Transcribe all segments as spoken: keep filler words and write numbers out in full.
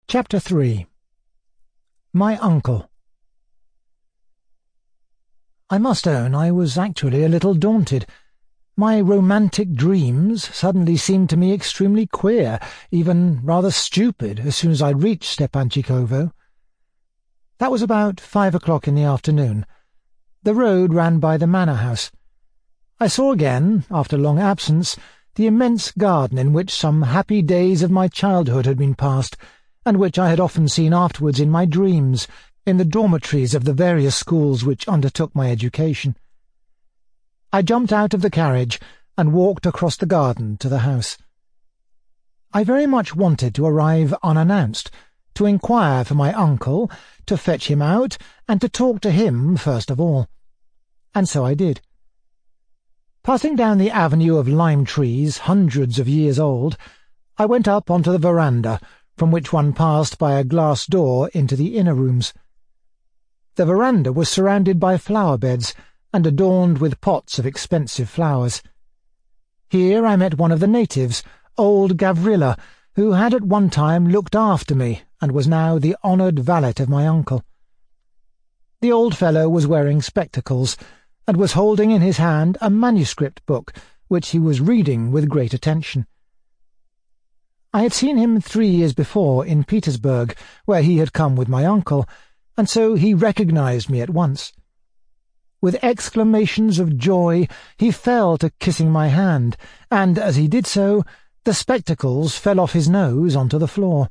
Chapter three. My Uncle. I must own I was actually a little daunted. My romantic dreams suddenly seemed to me extremely queer, even rather stupid, as soon as I reached Stepanchikovo. That was about five o'clock in the afternoon. The road ran by the manor house. I saw again, after long absence, the immense garden in which some happy days of my childhood had been passed, and which I had often seen afterwards in my dreams, in the dormitories of the various schools which undertook my education. I jumped out of the carriage and walked across the garden to the house. I very much wanted to arrive unannounced, to inquire for my uncle, to fetch him out, and to talk to him first of all. And so I did. Passing down the avenue of lime trees, hundreds of years old, I went up onto the veranda, from which one passed by a glass door into the inner rooms. The veranda was surrounded by flower beds, and adorned with pots of expensive flowers. Here I met one of the natives, old Gavrila, who had at one time looked after me, and was now the honoured valet of my uncle. The old fellow was wearing spectacles, and was holding in his hand a manuscript book, which he was reading with great attention. I had seen him three years before in Petersburg, where he had come with my uncle, and so he recognized me at once. With exclamations of joy he fell to kissing my hand, and as he did so, the spectacles fell off his nose onto the floor.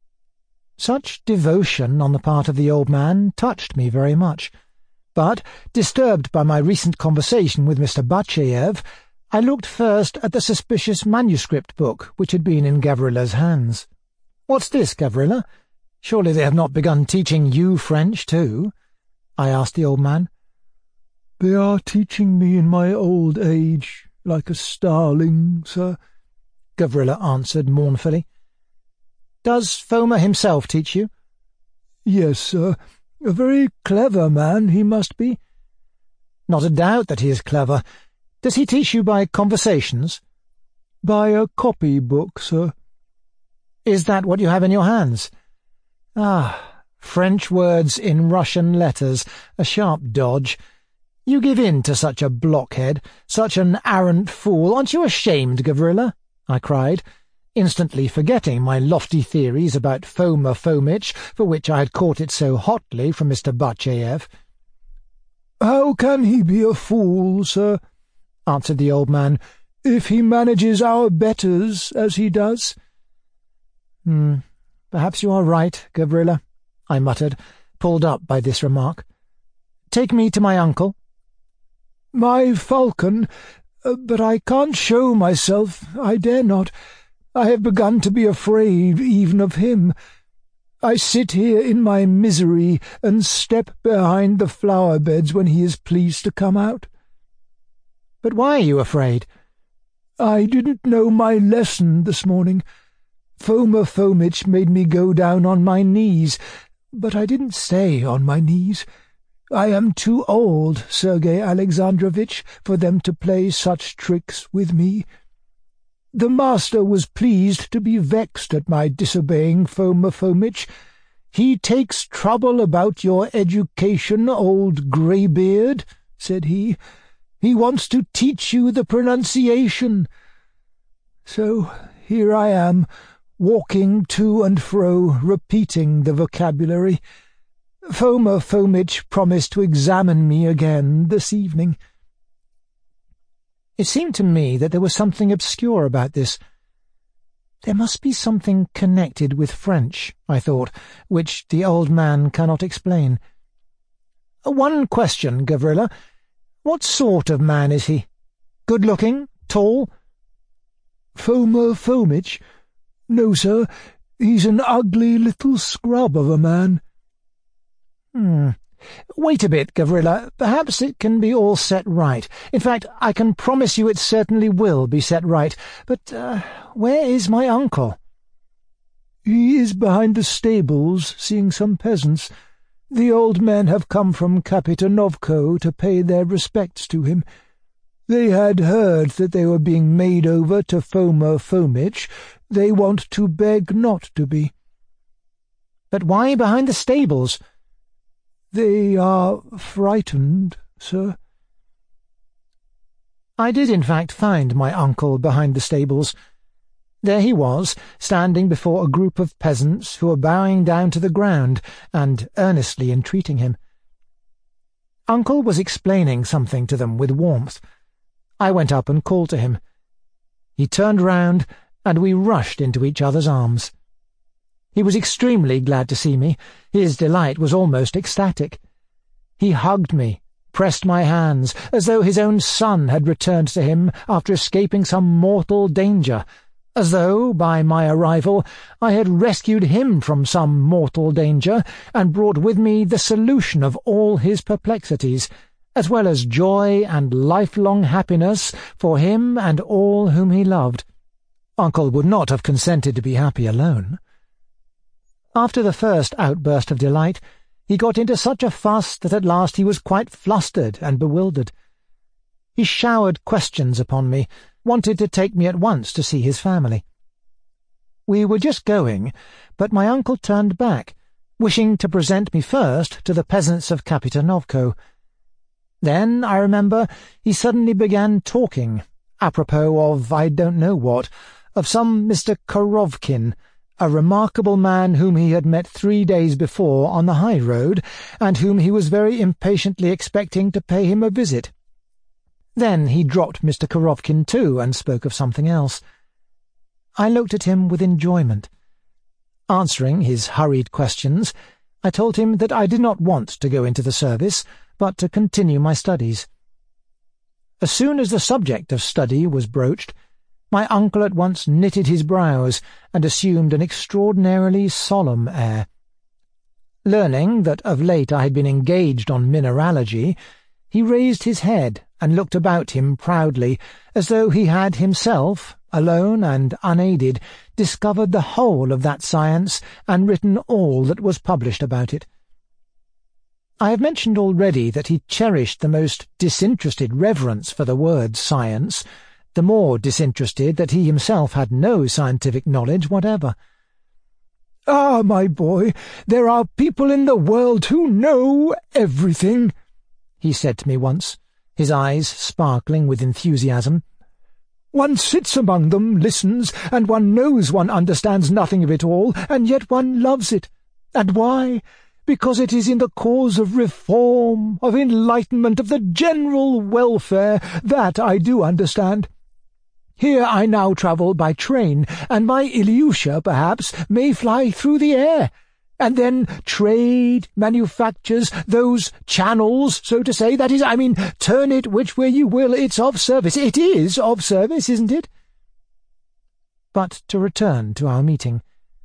Such devotion on the part of the old man touched me very much, but, disturbed by my recent conversation with Mister Batcheyev, I looked first at the suspicious manuscript book which had been in Gavrila's hands. "What's this, Gavrila? Surely they have not begun teaching you French, too?" I asked the old man. "They are teaching me in my old age, like a starling, sir," Gavrila answered mournfully. "Does Foma himself teach you?" "Yes, sir. A very clever man he must be." "Not a doubt that he is clever. Does he teach you by conversations?" "By a copy-book, sir." "Is that what you have in your hands?" "Ah, French words in Russian letters, a sharp dodge. You give in to such a blockhead, such an arrant fool. Aren't you ashamed, Gavrila?" I cried, instantly forgetting my lofty theories about Foma Fomitch, for which I had caught it so hotly from Mister Batcheyev. "How can he be a fool, sir?" answered the old man, "if he manages our betters as he does?" Hmm, perhaps you are right, Gavrila," I muttered, pulled up by this remark. "Take me to my uncle." "My falcon, uh, but I can't show myself, I dare not. I have begun to be afraid even of him. I sit here in my misery and step behind the flower-beds when he is pleased to come out." "But why are you afraid?" "I didn't know my lesson this morning. Foma Fomitch made me go down on my knees, but I didn't stay on my knees. I am too old, Sergei Alexandrovitch, for them to play such tricks with me. The master was pleased to be vexed at my disobeying Foma Fomitch. 'He takes trouble about your education, old greybeard,' said he. 'He wants to teach you the pronunciation.' So here I am, walking to and fro, repeating the vocabulary. Foma Fomitch promised to examine me again this evening." It seemed to me that there was something obscure about this. There must be something connected with French, I thought, which the old man cannot explain. "One question, Gavrila. What sort of man is he? Good-looking? Tall?" "Foma Fomitch? No, sir. He's an ugly little scrub of a man." Hmm. Wait a bit, Gavrila. Perhaps it can be all set right. In fact, I can promise you it certainly will be set right. But uh, where is my uncle?" "He is behind the stables, seeing some peasants. The old men have come from Kapitanovko to pay their respects to him. They had heard that they were being made over to Foma Fomitch. They want to beg not to be." "But why behind the stables?" "They are frightened, sir." I did in fact find my uncle behind the stables. There he was, standing before a group of peasants who were bowing down to the ground and earnestly entreating him. Uncle was explaining something to them with warmth. I went up and called to him. He turned round, and we rushed into each other's arms. He was extremely glad to see me. His delight was almost ecstatic. He hugged me, pressed my hands, as though his own son had returned to him after escaping some mortal danger, as though, by my arrival, I had rescued him from some mortal danger and brought with me the solution of all his perplexities, as well as joy and lifelong happiness for him and all whom he loved. Uncle would not have consented to be happy alone. After the first outburst of delight, he got into such a fuss that at last he was quite flustered and bewildered. He showered questions upon me, wanted to take me at once to see his family. We were just going, but my uncle turned back, wishing to present me first to the peasants of Kapitanovko. Then, I remember, he suddenly began talking, apropos of I don't know what, of some Mister Korovkin, a remarkable man whom he had met three days before on the high road, and whom he was very impatiently expecting to pay him a visit. Then he dropped Mister Korovkin too, and spoke of something else. I looked at him with enjoyment. Answering his hurried questions, I told him that I did not want to go into the service, but to continue my studies. As soon as the subject of study was broached, my uncle at once knitted his brows and assumed an extraordinarily solemn air. Learning that of late I had been engaged on mineralogy, he raised his head and looked about him proudly, as though he had himself, alone and unaided, discovered the whole of that science and written all that was published about it. I have mentioned already that he cherished the most disinterested reverence for the word science, the more disinterested that he himself had no scientific knowledge whatever. "Ah, my boy, there are people in the world who know everything," he said to me once, his eyes sparkling with enthusiasm. "One sits among them, listens, and one knows one understands nothing of it all, and yet one loves it. And why? Because it is in the cause of reform, of enlightenment, of the general welfare, that I do understand. Here I now travel by train, and my Ilyusha, perhaps, may fly through the air. And then trade, manufactures, those channels, so to say, that is, I mean, turn it which way you will, it's of service. It is of service, isn't it?" But to return to our meeting.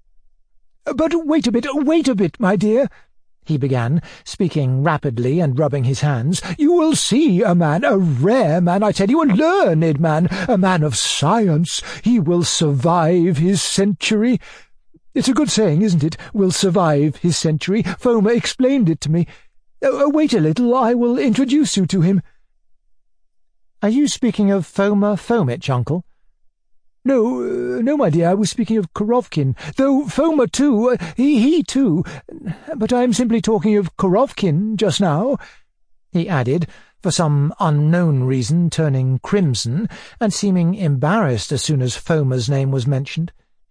"But wait a bit, wait a bit, my dear," he began, speaking rapidly and rubbing his hands. "You will see a man, a rare man, I tell you, a learned man, a man of science. He will survive his century. It's a good saying, isn't it? Will survive his century. Foma explained it to me. Uh, wait a little, I will introduce you to him." "Are you speaking of Foma Fomitch, uncle?" "No, uh, no, my dear, I was speaking of Korovkin, though Foma too, uh, he, he too, but I am simply talking of Korovkin just now," he added, for some unknown reason turning crimson and seeming embarrassed as soon as Foma's name was mentioned.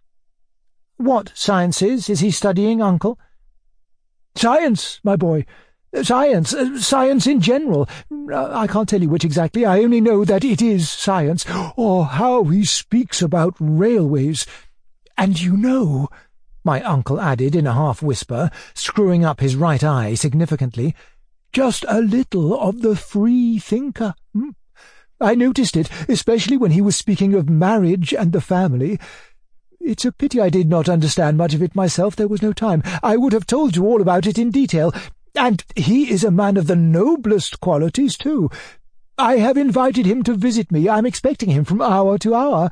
"What sciences is he studying, uncle?" "Science, my boy. Science, uh, science in general. I can't tell you which exactly, I only know that it is science. Oh, how he speaks about railways. And you know," my uncle added in a half-whisper, screwing up his right eye significantly, "just a little of the free thinker. Hmm? I noticed it, especially when he was speaking of marriage and the family. It's a pity I did not understand much of it myself. There was no time. I would have told you all about it in detail. And he is a man of the noblest qualities, too. I have invited him to visit me. I'm expecting him from hour to hour."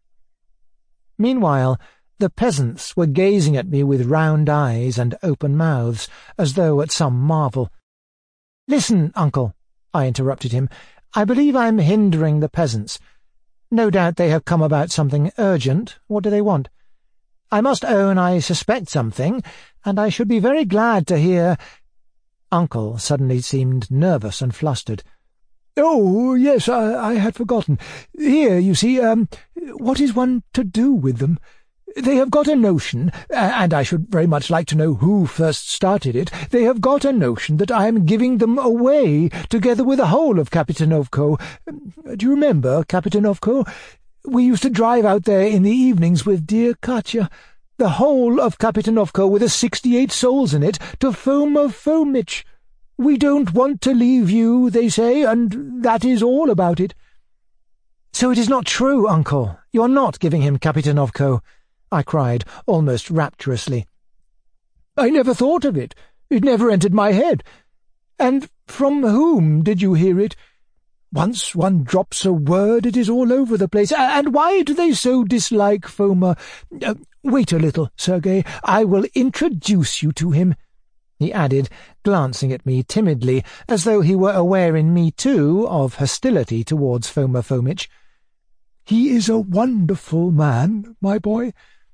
Meanwhile, the peasants were gazing at me with round eyes and open mouths, as though at some marvel. "Listen, uncle," I interrupted him. "I believe I'm hindering the peasants. No doubt they have come about something urgent. What do they want?" I must own I suspect something, and I should be very glad to hear—" Uncle suddenly seemed nervous and flustered. "Oh, yes, I, I had forgotten. Here, you see, um, what is one to do with them? They have got a notion, and I should very much like to know who first started it, they have got a notion that I am giving them away, together with the whole of Kapitanovko. Do you remember Kapitanovko? We used to drive out there in the evenings with dear Katya. The whole of Kapitanovko with the sixty-eight souls in it, to Foma Fomitch. We don't want to leave you, they say, and that is all about it." "So it is not true, Uncle? You are not giving him Kapitanovko?" I cried, almost rapturously. "I never thought of it. It never entered my head. And from whom did you hear it? Once one drops a word, it is all over the place. And why do they so dislike Foma? Uh, wait a little, Sergei. I will introduce you to him," he added, glancing at me timidly, as though he were aware in me, too, of hostility towards Foma Fomitch. "He is a wonderful man, my boy."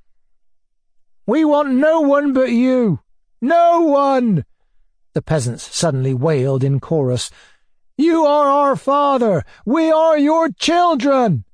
"We want no one but you! No one!" the peasants suddenly wailed in chorus. "You are our father! We are your children!"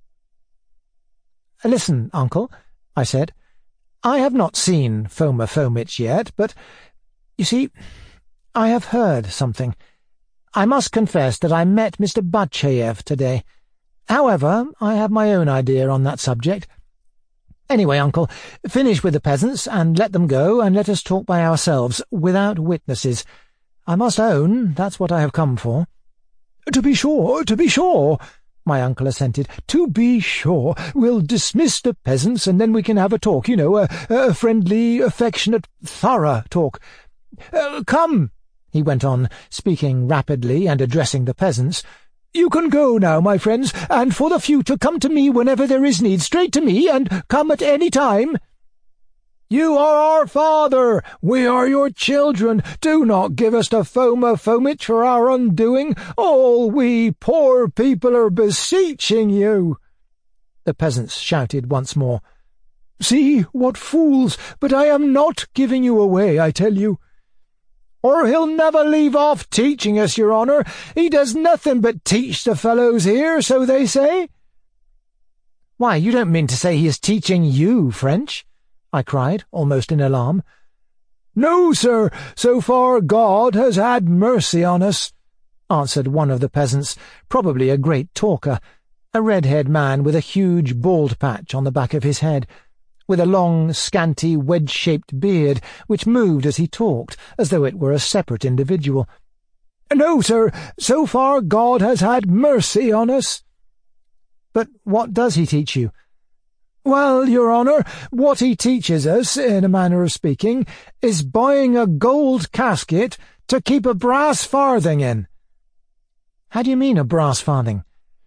"Listen, Uncle," I said. "I have not seen Foma Fomitch yet, but, you see, I have heard something. I must confess that I met Mister Batchayev today. However, I have my own idea on that subject. Anyway, Uncle, finish with the peasants, and let them go, and let us talk by ourselves, without witnesses. I must own that's what I have come for." "To be sure, to be sure," my uncle assented. "To be sure. We'll dismiss the peasants, and then we can have a talk, you know, a, a friendly, affectionate, thorough talk. Uh, come," he went on, speaking rapidly and addressing the peasants. "You can go now, my friends, and for the future come to me whenever there is need, straight to me, and come at any time. You are our father, we are your children. Do not give us to Foma Fomitch for our undoing. All we poor people are beseeching you." The peasants shouted once more. "See, what fools! But I am not giving you away, I tell you." "Or he'll never leave off teaching us, your honour. He does nothing but teach the fellows here, so they say." "Why, you don't mean to say he is teaching you French?" I cried, almost in alarm. "No, sir, so far God has had mercy on us," answered one of the peasants, probably a great talker, a red-haired man with a huge bald patch on the back of his head, with a long, scanty, wedge-shaped beard which moved as he talked, as though it were a separate individual. "No, sir, so far God has had mercy on us." "But what does he teach you?" "Well, your honour, what he teaches us, in a manner of speaking, is buying a gold casket to keep a brass farthing in." "How do you mean, a brass farthing?"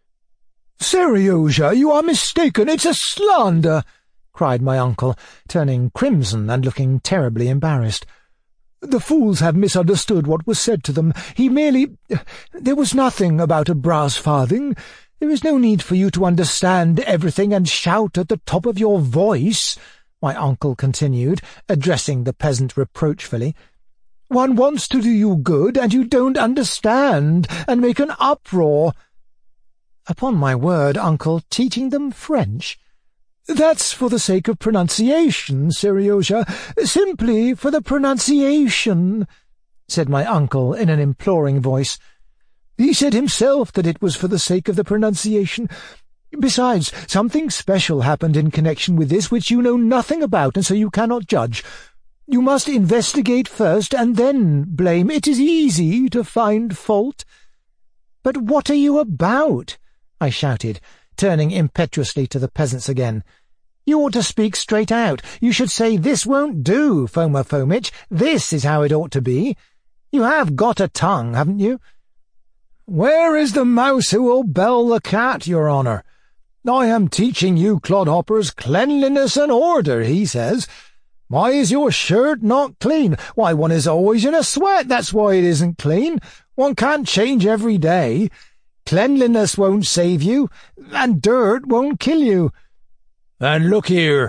"Seryozha, you are mistaken. It's a slander," cried my uncle, turning crimson and looking terribly embarrassed. "The fools have misunderstood what was said to them. He merely— There was nothing about a brass farthing. There is no need for you to understand everything and shout at the top of your voice," my uncle continued, addressing the peasant reproachfully. "One wants to do you good, and you don't understand, and make an uproar." "Upon my word, uncle, teaching them French?" "That's for the sake of pronunciation, Seryozha, simply for the pronunciation," said my uncle in an imploring voice. "He said himself that it was for the sake of the pronunciation. Besides, something special happened in connection with this which you know nothing about, and so you cannot judge. You must investigate first, and then blame. It is easy to find fault." "But what are you about?" I shouted, turning impetuously to the peasants again. "You ought to speak straight out. You should say, 'This won't do, Foma Fomitch. This is how it ought to be.' You have got a tongue, haven't you?" "Where is the mouse who will bell the cat, your honour? I am teaching you clodhoppers cleanliness and order," he says. "Why is your shirt not clean? Why, one is always in a sweat, that's why it isn't clean. One can't change every day. Cleanliness won't save you, and dirt won't kill you." "And look here,"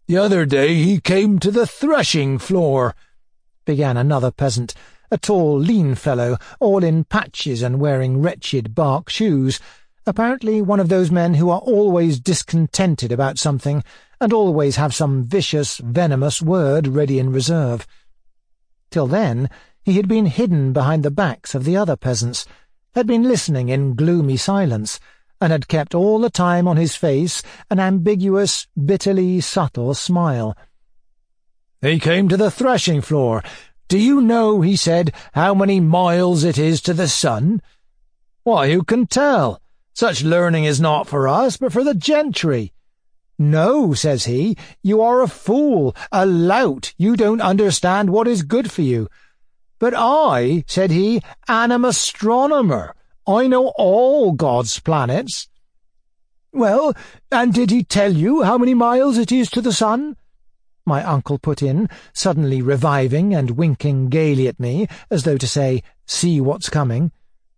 "The other day he came to the threshing floor," began another peasant, a tall, lean fellow, all in patches and wearing wretched bark shoes, apparently one of those men who are always discontented about something, and always have some vicious, venomous word ready in reserve. Till then he had been hidden behind the backs of the other peasants, had been listening in gloomy silence, and had kept all the time on his face an ambiguous, bitterly subtle smile. "He came to the threshing floor. Do you know," he said, "how many miles it is to the sun?" "Why, who can tell? Such learning is not for us, but for the gentry." "No," says he, "you are a fool, a lout, you don't understand what is good for you." "But I," said he, "am an astronomer. I know all God's planets." "Well, and did he tell you how many miles it is to the sun?" my uncle put in, suddenly reviving and winking gaily at me, as though to say, "See what's coming."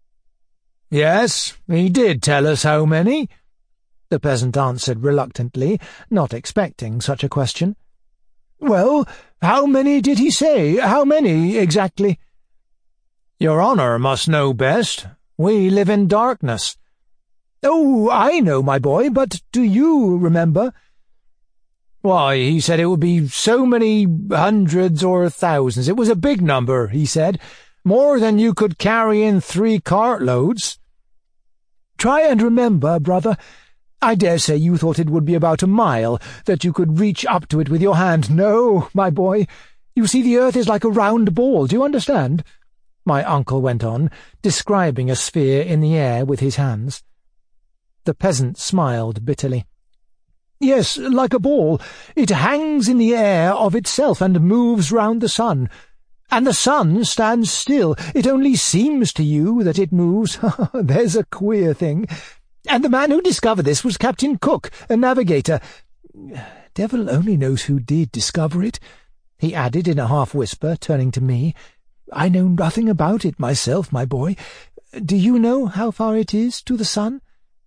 "Yes, he did tell us how many," the peasant answered reluctantly, not expecting such a question. "Well, how many did he say? How many, exactly?" "Your honour must know best. We live in darkness." "Oh, I know, my boy, but do you remember?" "Why, he said it would be so many hundreds or thousands. It was a big number, he said, more than you could carry in three cartloads." "Try and remember, brother. I dare say you thought it would be about a mile, that you could reach up to it with your hand. No, my boy. You see, the earth is like a round ball, do you understand?" my uncle went on, describing a sphere in the air with his hands. The peasant smiled bitterly. "Yes, like a ball. It hangs in the air of itself and moves round the sun. And the sun stands still. It only seems to you that it moves. There's a queer thing. And the man who discovered this was Captain Cook, a navigator. Devil only knows who did discover it," he added in a half-whisper, turning to me. "I know nothing about it myself, my boy. Do you know how far it is to the sun?"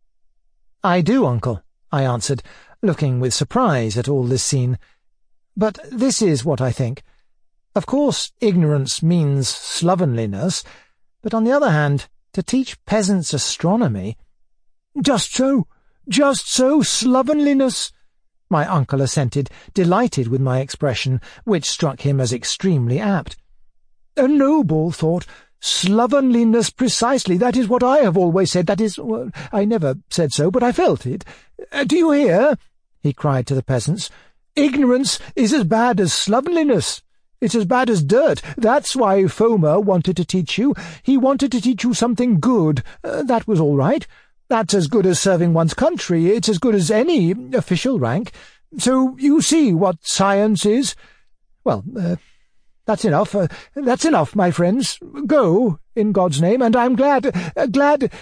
"I do, uncle," I answered, looking with surprise at all this scene. "But this is what I think. Of course, ignorance means slovenliness, but on the other hand, to teach peasants astronomy—" "Just so, just so, slovenliness," my uncle assented, delighted with my expression, which struck him as extremely apt. "A noble thought. Slovenliness, precisely. That is what I have always said. That is, well, I never said so, but I felt it. Uh, do you hear?" he cried to the peasants. "Ignorance is as bad as slovenliness. It's as bad as dirt. That's why Foma wanted to teach you. He wanted to teach you something good. Uh, that was all right. That's as good as serving one's country. It's as good as any official rank. So you see what science is. Well, uh, that's enough. Uh, that's enough, my friends. Go, in God's name, and I'm glad, uh, glad...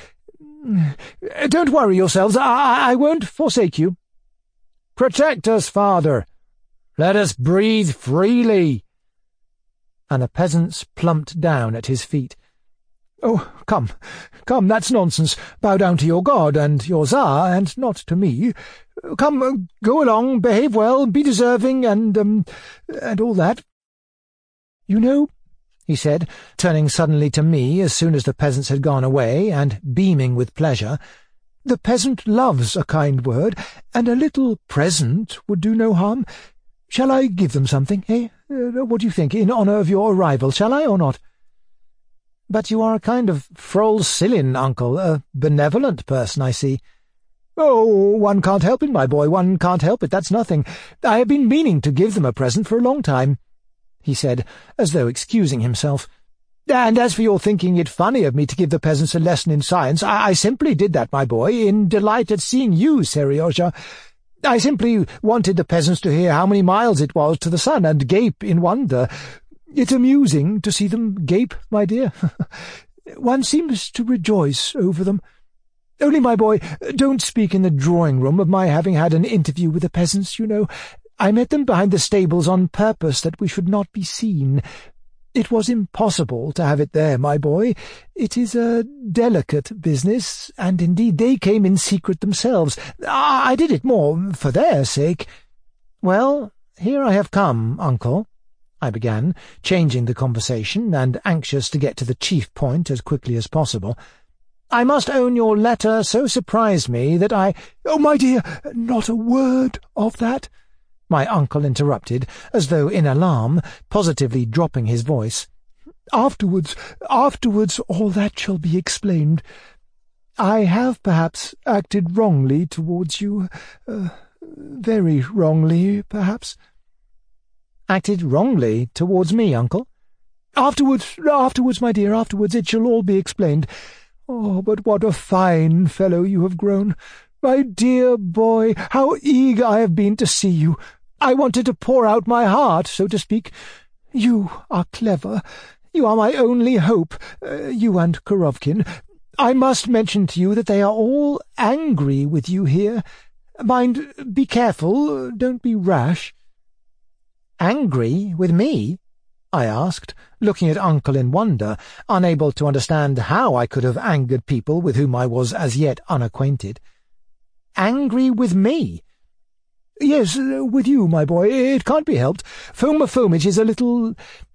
Don't worry yourselves. I, I won't forsake you." "Protect us, Father. Let us breathe freely." And the peasants plumped down at his feet. "Oh, come, come, that's nonsense. Bow down to your God and your Tsar, and not to me. Come, go along, behave well, be deserving, and, um, and all that. You know," he said, turning suddenly to me as soon as the peasants had gone away, and beaming with pleasure, "the peasant loves a kind word, and a little present would do no harm. Shall I give them something, eh? Uh, what do you think, in honour of your arrival, shall I or not?" "But you are a kind of Frol Sillin, uncle, a benevolent person, I see." "Oh, one can't help it, my boy, one can't help it, that's nothing. I have been meaning to give them a present for a long time," he said, as though excusing himself. "And as for your thinking it funny of me to give the peasants a lesson in science, I, I simply did that, my boy, in delight at seeing you, Seryozha. I simply wanted the peasants to hear how many miles it was to the sun, and gape in wonder. It's amusing to see them gape, my dear. One seems to rejoice over them. Only, my boy, don't speak in the drawing-room of my having had an interview with the peasants, you know. I met them behind the stables on purpose that we should not be seen. It was impossible to have it there, my boy. It is a delicate business, and indeed they came in secret themselves. I did it more for their sake." "Well, here I have come, uncle," I began, changing the conversation and anxious to get to the chief point as quickly as possible. "I must own your letter so surprised me that I—" "Oh, my dear, not a word of that," my uncle interrupted, as though in alarm, positively dropping his voice. Afterwards, afterwards all that shall be explained. I have perhaps acted wrongly towards you, uh, very wrongly, perhaps." "Acted wrongly towards me, uncle?" Afterwards, afterwards, my dear, afterwards it shall all be explained. Oh, but what a fine fellow you have grown! My dear boy, how eager I have been to see you! I wanted to pour out my heart, so to speak. You are clever. You are my only hope, uh, you and Korovkin. I must mention to you that they are all angry with you here. Mind, be careful, don't be rash." "Angry with me?" I asked, looking at Uncle in wonder, unable to understand how I could have angered people with whom I was as yet unacquainted. "Angry with me?" "Yes, uh, with you, my boy. It can't be helped. Foma Fomitch is a little...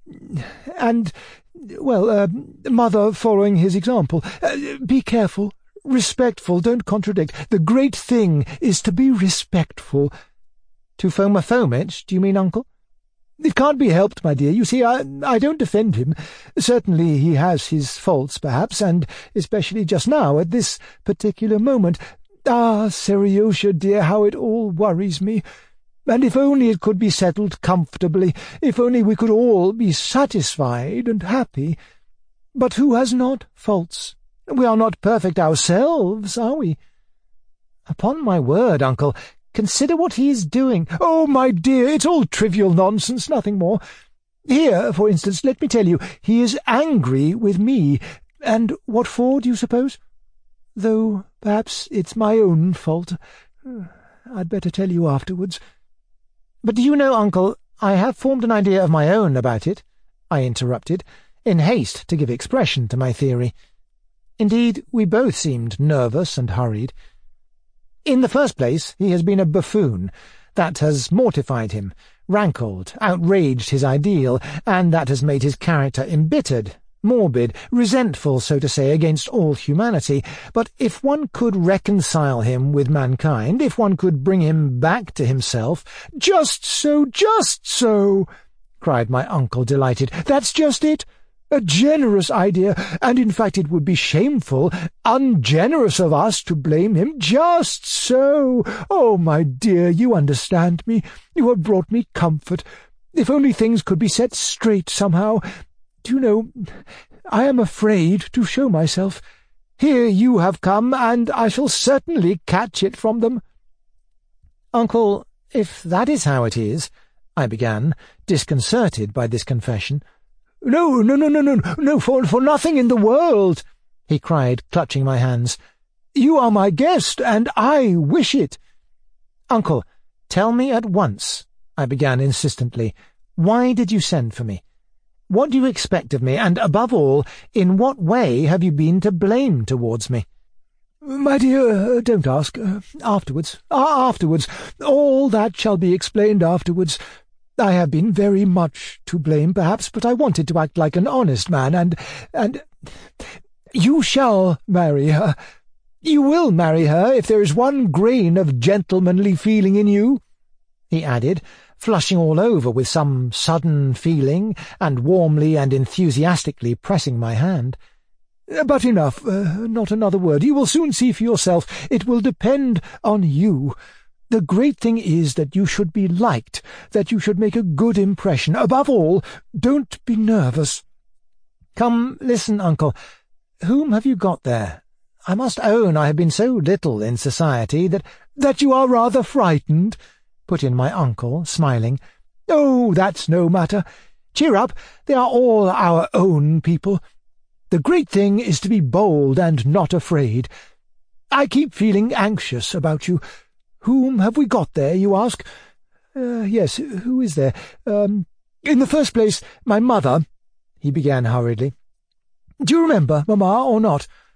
and... well, uh, mother following his example. Uh, be careful, respectful, don't contradict. The great thing is to be respectful." "To Foma Fomitch, do you mean, uncle?" "It can't be helped, my dear. You see, I, I don't defend him. Certainly he has his faults, perhaps, and especially just now, at this particular moment. Ah, Seriosha, dear, how it all worries me. And if only it could be settled comfortably, if only we could all be satisfied and happy. But who has not faults? We are not perfect ourselves, are we?" "Upon my word, uncle, consider what he is doing." "Oh, my dear, it's all trivial nonsense, nothing more. Here, for instance, let me tell you, he is angry with me. And what for, do you suppose? Though perhaps it's my own fault. I'd better tell you afterwards." "But do you know, uncle, I have formed an idea of my own about it," I interrupted, in haste to give expression to my theory. Indeed, we both seemed nervous and hurried. "In the first place, he has been a buffoon. That has mortified him, rankled, outraged his ideal, and that has made his character embittered, morbid, resentful, so to say, against all humanity. But if one could reconcile him with mankind, if one could bring him back to himself—" "Just so, just so!" cried my uncle, delighted. "That's just it. A generous idea, and in fact it would be shameful, ungenerous of us to blame him. Just so! Oh, my dear, you understand me. You have brought me comfort. If only things could be set straight somehow. Do you know, I am afraid to show myself. Here you have come, and I shall certainly catch it from them." "Uncle, if that is how it is," I began, disconcerted by this confession. "No, no, no, no, no, no, for, for nothing in the world," he cried, clutching my hands. "You are my guest, and I wish it." "Uncle, tell me at once," I began insistently, "why did you send for me? What do you expect of me, and, above all, in what way have you been to blame towards me?" "My dear, don't ask. Uh, afterwards. Uh, afterwards. All that shall be explained afterwards. I have been very much to blame, perhaps, but I wanted to act like an honest man, and... and... You shall marry her. You will marry her if there is one grain of gentlemanly feeling in you," he added, flushing all over with some sudden feeling, and warmly and enthusiastically pressing my hand. "But enough, uh, not another word. You will soon see for yourself. It will depend on you. The great thing is that you should be liked, that you should make a good impression. Above all, don't be nervous." "Come, listen, uncle. Whom have you got there? I must own I have been so little in society that—" "That you are rather frightened," put in my uncle, smiling. "Oh, that's no matter. Cheer up, they are all our own people. The great thing is to be bold and not afraid. I keep feeling anxious about you. Whom have we got there, you ask? Uh, yes, who is there? Um, in the first place, my mother," he began hurriedly. "Do you remember, Mamma, or not?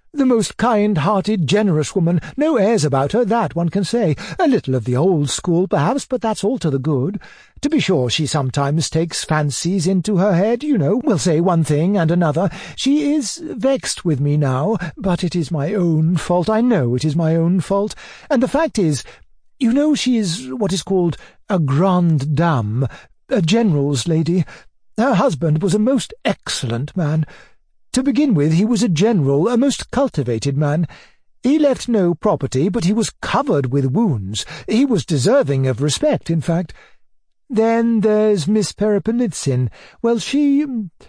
The most kind-hearted, generous woman. No airs about her, that one can say. A little of the old school, perhaps, but that's all to the good. To be sure, she sometimes takes fancies into her head, you know, will say one thing and another. She is vexed with me now, but it is my own fault. I know it is my own fault. And the fact is, you know, she is what is called a grande dame, a general's lady. Her husband was a most excellent man. To begin with, he was a general, a most cultivated man. He left no property, but he was covered with wounds. He was deserving of respect, in fact. Then there's Miss Pereponitsyn. Well, she...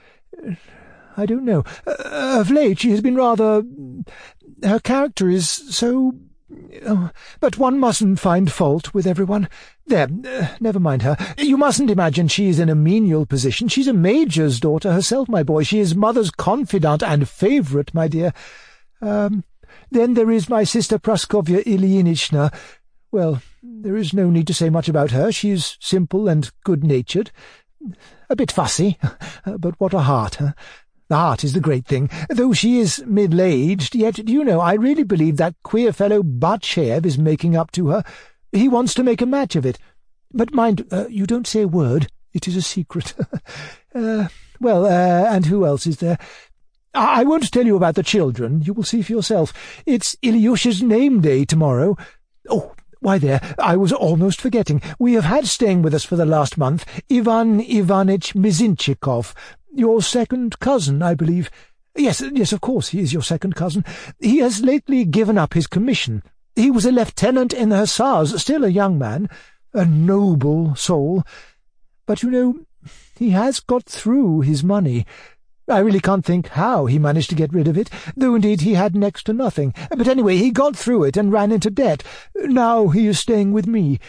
I don't know. Of late she has been rather... Her character is so... Oh, but one mustn't find fault with everyone. There, uh, never mind her. You mustn't imagine she is in a menial position. She's a major's daughter herself, my boy. She is mother's confidant and favourite, my dear. Um, then there is my sister Praskovya Ilyinichna. Well, there is no need to say much about her. She is simple and good-natured. A bit fussy, but what a heart, huh? The heart is the great thing. Though she is middle-aged, yet, do you know, I really believe that queer fellow Batchev is making up to her. He wants to make a match of it. But mind, uh, you don't say a word. It is a secret. uh, well, uh, and who else is there? I, I won't tell you about the children. You will see for yourself. It's Ilyusha's name-day tomorrow. Oh, why there, I was almost forgetting. We have had staying with us for the last month Ivan Ivanitch Mizinchikov, your second cousin, I believe. Yes, yes, of course, he is your second cousin. He has lately given up his commission. He was a lieutenant in the Hussars, still a young man, a noble soul. But, you know, he has got through his money. I really can't think how he managed to get rid of it, though indeed he had next to nothing. But anyway, he got through it and ran into debt. Now he is staying with me.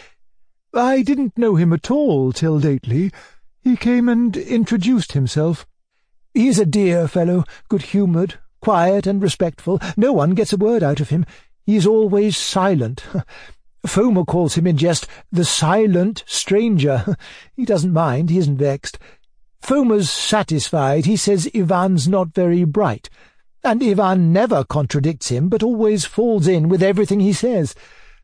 I didn't know him at all till lately. He came and introduced himself. He is a dear fellow, good-humoured, quiet and respectful. No one gets a word out of him. He is always silent. Foma calls him in jest the silent stranger. He doesn't mind, he isn't vexed. Foma's satisfied. He says Ivan's not very bright, and Ivan never contradicts him, but always falls in with everything he says.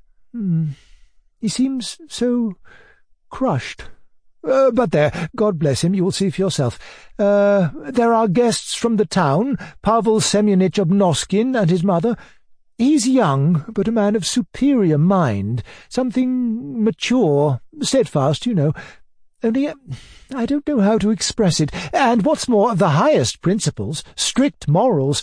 Hmm. He seems so crushed. Uh, but there, God bless him, you will see for yourself. Uh, there are guests from the town, Pavel Semyonich Obnoskin and his mother. He's young, but a man of superior mind, something mature, steadfast, you know. Only I don't know how to express it. And what's more, of the highest principles, strict morals.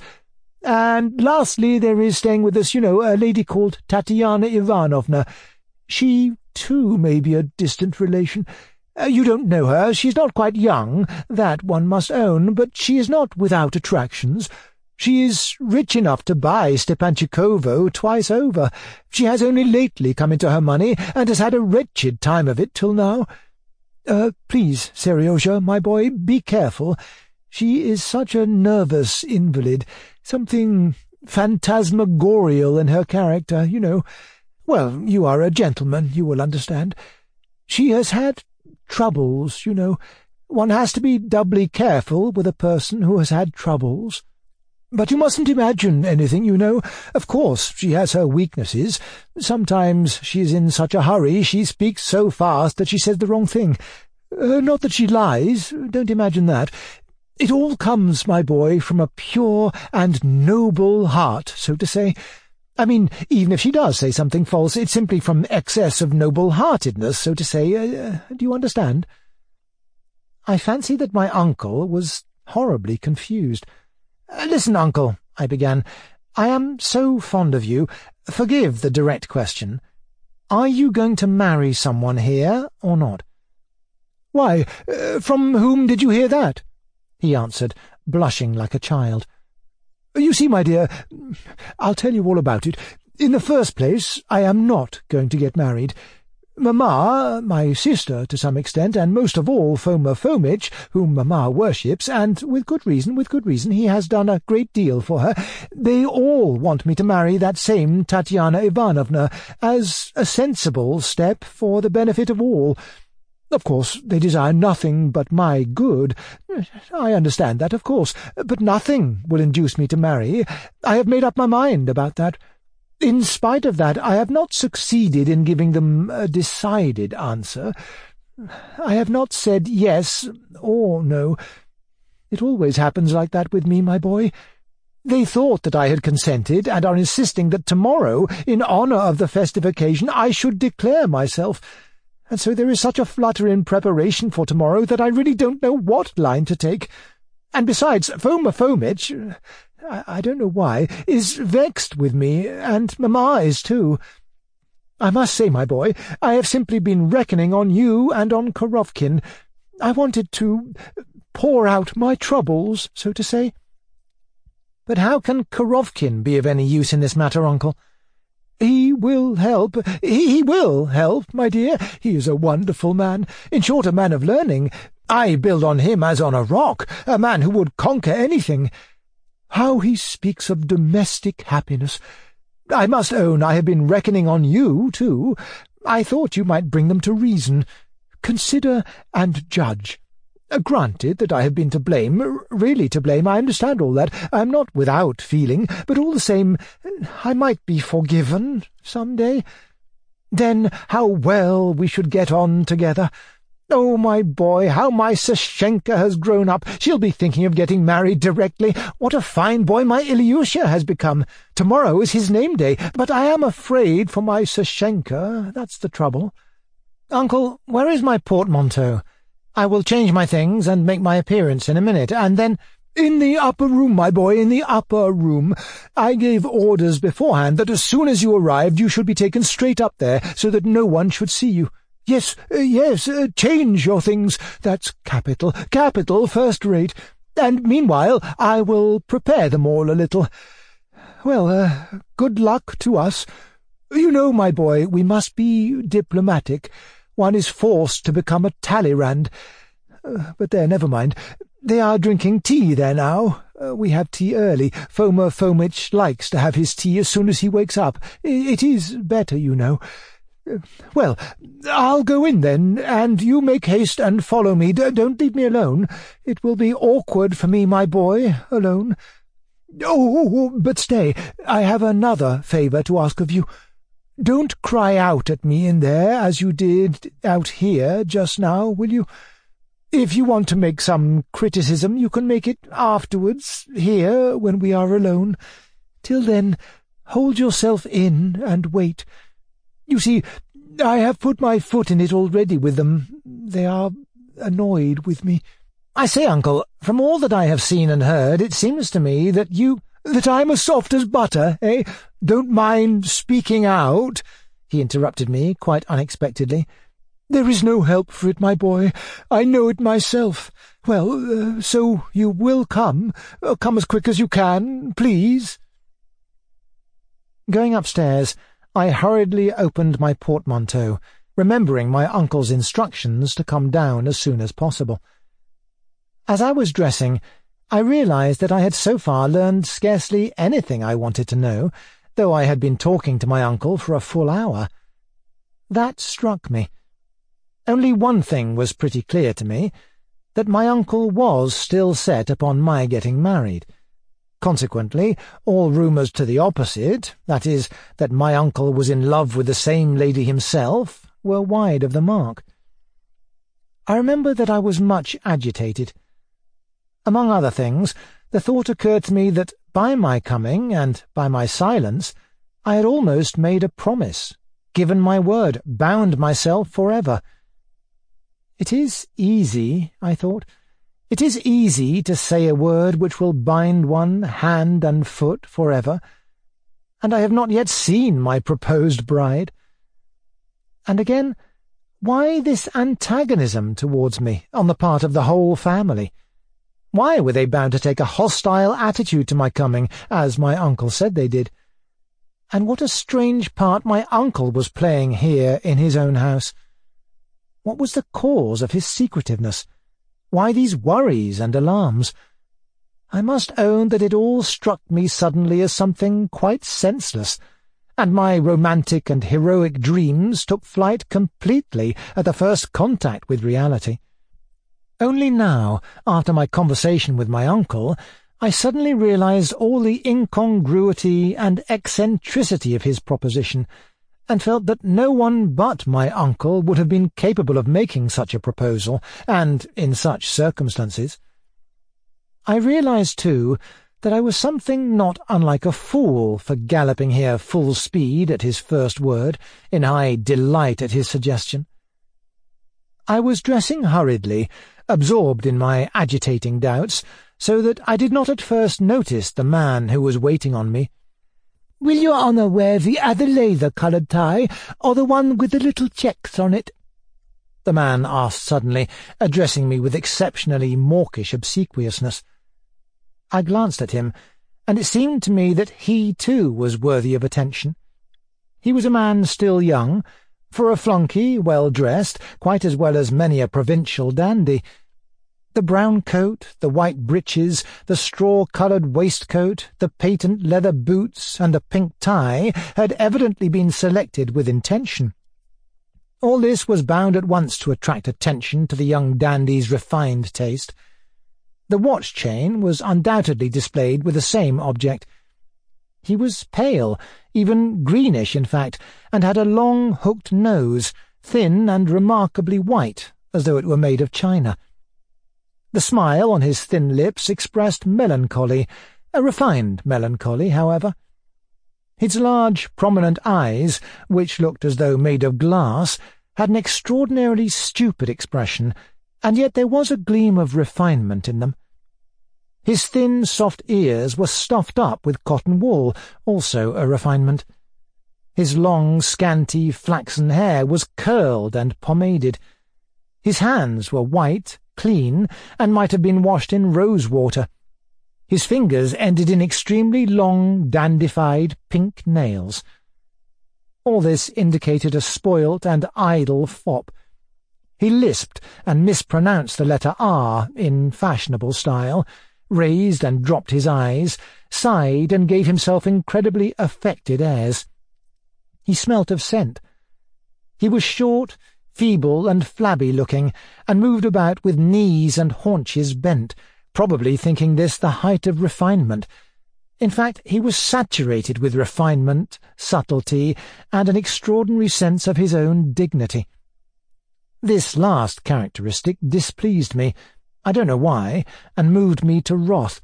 And lastly, there is staying with us, you know, a lady called Tatiana Ivanovna. She, too, may be a distant relation. Uh, you don't know her. She's not quite young, that one must own, but she is not without attractions. She is rich enough to buy Stepanchikovo twice over. She has only lately come into her money, and has had a wretched time of it till now. Uh, please, Seryozha, my boy, be careful. She is such a nervous invalid, something phantasmagorial in her character, you know. Well, you are a gentleman, you will understand. She has had troubles, you know. One has to be doubly careful with a person who has had troubles. But you mustn't imagine anything, you know. Of course, she has her weaknesses. Sometimes she is in such a hurry, she speaks so fast that she says the wrong thing. Uh, not that she lies, don't imagine that. It all comes, my boy, from a pure and noble heart, so to say. I mean, even if she does say something false, it's simply from excess of noble-heartedness, so to say. Uh, do you understand? I fancy that my uncle was horribly confused. Uh, listen, uncle, I began. I am so fond of you. Forgive the direct question. Are you going to marry someone here, or not? Why, uh, from whom did you hear that? He answered, blushing like a child. You see, my dear, I'll tell you all about it. In the first place, I am not going to get married. Mamma, my sister to some extent, and most of all Foma Fomitch, whom Mamma worships, and with good reason, with good reason, he has done a great deal for her, they all want me to marry that same Tatiana Ivanovna, as a sensible step for the benefit of all. Of course, they desire nothing but my good. I understand that, of course, but nothing will induce me to marry. I have made up my mind about that. In spite of that, I have not succeeded in giving them a decided answer. I have not said yes or no. It always happens like that with me, my boy. They thought that I had consented, and are insisting that tomorrow, in honour of the festive occasion, I should declare myself. And so there is such a flutter in preparation for tomorrow that I really don't know what line to take. And besides, Foma Fomitch, I, I don't know why, is vexed with me, and Mamma is too. I must say, my boy, I have simply been reckoning on you and on Korovkin. I wanted to pour out my troubles, so to say. But how can Korovkin be of any use in this matter, uncle? He will help. He will help, my dear. He is a wonderful man. In short, a man of learning. I build on him as on a rock, a man who would conquer anything. How he speaks of domestic happiness! I must own I have been reckoning on you, too. I thought you might bring them to reason. Consider and judge. Granted that I have been to blame, really to blame, I understand all that. I am not without feeling, but all the same, I might be forgiven some day. Then how well we should get on together. Oh, my boy, how my Sashenka has grown up! She'll be thinking of getting married directly. What a fine boy my Ilyusha has become! Tomorrow is his name-day, but I am afraid for my Sashenka. That's the trouble. Uncle, where is my portmanteau? I will change my things and make my appearance in a minute, and then— In the upper room, my boy, in the upper room. I gave orders beforehand that as soon as you arrived you should be taken straight up there, so that no one should see you. Yes, uh, yes, uh, change your things. That's capital, capital, first-rate. And meanwhile I will prepare them all a little. Well, uh, good luck to us. You know, my boy, we must be diplomatic. One is forced to become a Talleyrand. Uh, but there, never mind. They are drinking tea there now. Uh, we have tea early. Foma Fomitch likes to have his tea as soon as he wakes up. I it is better, you know. Uh, well, I'll go in then, and you make haste and follow me. D don't leave me alone. It will be awkward for me, my boy, alone. Oh, but stay, I have another favour to ask of you. Don't cry out at me in there as you did out here just now, will you? If you want to make some criticism, you can make it afterwards, here, when we are alone. Till then, hold yourself in and wait. You see, I have put my foot in it already with them. They are annoyed with me. I say, uncle, from all that I have seen and heard, it seems to me that you— That I'm as soft as butter, eh? Don't mind speaking out, he interrupted me quite unexpectedly. There is no help for it, my boy. I know it myself. Well, uh, so you will come. Uh, come as quick as you can, please. Going upstairs, I hurriedly opened my portmanteau, remembering my uncle's instructions to come down as soon as possible. As I was dressing, I realized that I had so far learned scarcely anything I wanted to know, though I had been talking to my uncle for a full hour. That struck me. Only one thing was pretty clear to me, that my uncle was still set upon my getting married. Consequently, all rumours to the opposite, that is, that my uncle was in love with the same lady himself, were wide of the mark. I remember that I was much agitated. Among other things, the thought occurred to me that by my coming, and by my silence, I had almost made a promise, given my word, bound myself for ever. It is easy, I thought, it is easy to say a word which will bind one hand and foot for ever, and I have not yet seen my proposed bride. And again, why this antagonism towards me on the part of the whole family? Why were they bound to take a hostile attitude to my coming, as my uncle said they did? And what a strange part my uncle was playing here in his own house. What was the cause of his secretiveness? Why these worries and alarms? I must own that it all struck me suddenly as something quite senseless, and my romantic and heroic dreams took flight completely at the first contact with reality. Only now, after my conversation with my uncle, I suddenly realized all the incongruity and eccentricity of his proposition, and felt that no one but my uncle would have been capable of making such a proposal, and in such circumstances. I realized, too, that I was something not unlike a fool for galloping here full speed at his first word, in high delight at his suggestion. I was dressing hurriedly, absorbed in my agitating doubts, so that I did not at first notice the man who was waiting on me. "Will your honour wear the Adelaide-coloured tie, or the one with the little checks on it?" the man asked suddenly, addressing me with exceptionally mawkish obsequiousness. I glanced at him, and it seemed to me that he, too, was worthy of attention. He was a man still young, for a flunkey, well-dressed, quite as well as many a provincial dandy. The brown coat, the white breeches, the straw-coloured waistcoat, the patent leather boots, and the pink tie had evidently been selected with intention. All this was bound at once to attract attention to the young dandy's refined taste. The watch-chain was undoubtedly displayed with the same object. He was pale, even greenish in fact, and had a long hooked nose, thin and remarkably white, as though it were made of china. The smile on his thin lips expressed melancholy, a refined melancholy, however. His large, prominent eyes, which looked as though made of glass, had an extraordinarily stupid expression, and yet there was a gleam of refinement in them. His thin, soft ears were stuffed up with cotton wool, also a refinement. His long, scanty, flaxen hair was curled and pomaded. His hands were white, clean, and might have been washed in rose-water. His fingers ended in extremely long, dandified pink nails. All this indicated a spoilt and idle fop. He lisped and mispronounced the letter R in fashionable style, raised and dropped his eyes, sighed and gave himself incredibly affected airs. He smelt of scent. He was short, feeble and flabby-looking, and moved about with knees and haunches bent, probably thinking this the height of refinement. In fact, he was saturated with refinement, subtlety, and an extraordinary sense of his own dignity. This last characteristic displeased me, I don't know why, and moved me to wrath.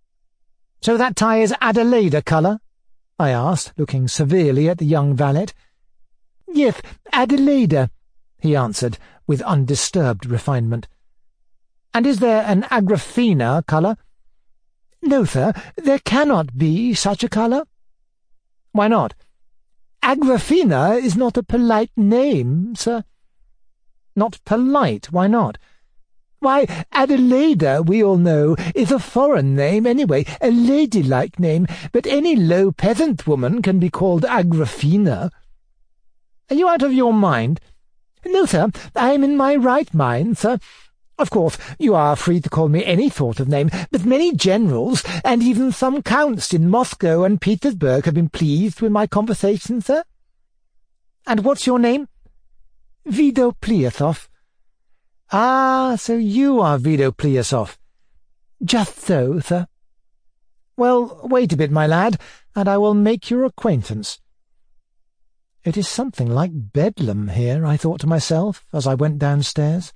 "So that tie is Adelaide colour?" I asked, looking severely at the young valet. "Yes, Adelaide," he answered, with undisturbed refinement. "And is there an Agrafena colour?" "No, sir, there cannot be such a colour." "Why not?" "Agrafena is not a polite name, sir." "Not polite? Why not?" "Why, Adelaide, we all know, is a foreign name anyway, a ladylike name, but any low peasant woman can be called Agrafena." "Are you out of your mind?" "No, sir, I am in my right mind, sir. Of course, you are free to call me any sort of name, but many generals, and even some counts in Moscow and Petersburg have been pleased with my conversation, sir." "And what's your name?" "Vido Pliasov." "Ah, so you are Vido Pliasov." "Just so, sir." "Well, wait a bit, my lad, and I will make your acquaintance." It is something like bedlam here, I thought to myself, as I went downstairs.